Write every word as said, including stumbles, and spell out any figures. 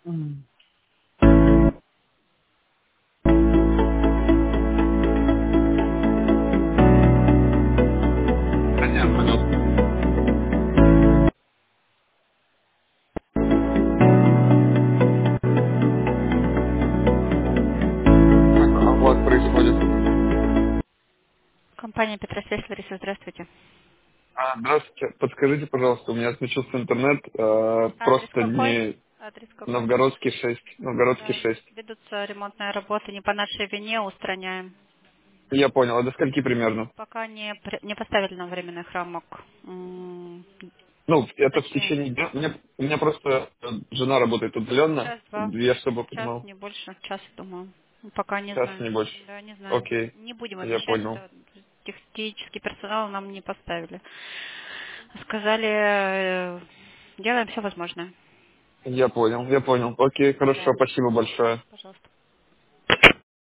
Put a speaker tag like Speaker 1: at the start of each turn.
Speaker 1: М. Да нет, вроде. Так, а у вас происходит?
Speaker 2: Компания Петросвязь, Лариса, здравствуйте.
Speaker 1: А, здравствуйте. Подскажите, пожалуйста, у меня отключился интернет, э,
Speaker 2: Адрес
Speaker 1: просто
Speaker 2: какой?
Speaker 1: не
Speaker 2: Адрес какой?
Speaker 1: Новгородский шесть. Новгородский
Speaker 2: Да,
Speaker 1: шесть.
Speaker 2: ведутся ремонтные работы, не по нашей вине устраняем.
Speaker 1: Я понял. А до скольки примерно?
Speaker 2: Пока не, при- не поставили нам временный храмок. М,
Speaker 1: Ну, это в
Speaker 2: Точнее,
Speaker 1: течение дня. У меня, у меня просто э, жена работает удаленно.
Speaker 2: час-два,
Speaker 1: Я чтобы
Speaker 2: час,
Speaker 1: понимал.
Speaker 2: не больше, час, думаю. Ну, Пока не
Speaker 1: Час, не
Speaker 2: знаем.
Speaker 1: больше.
Speaker 2: Да, не знаем.
Speaker 1: Окей.
Speaker 2: Не будем
Speaker 1: Я
Speaker 2: обещать,
Speaker 1: понял.
Speaker 2: да, технический персонал нам не поставили. Сказали, э, делаем все возможное.
Speaker 1: Я понял. Я понял. Окей, хорошо.
Speaker 2: Да,
Speaker 1: Спасибо большое.
Speaker 2: пожалуйста.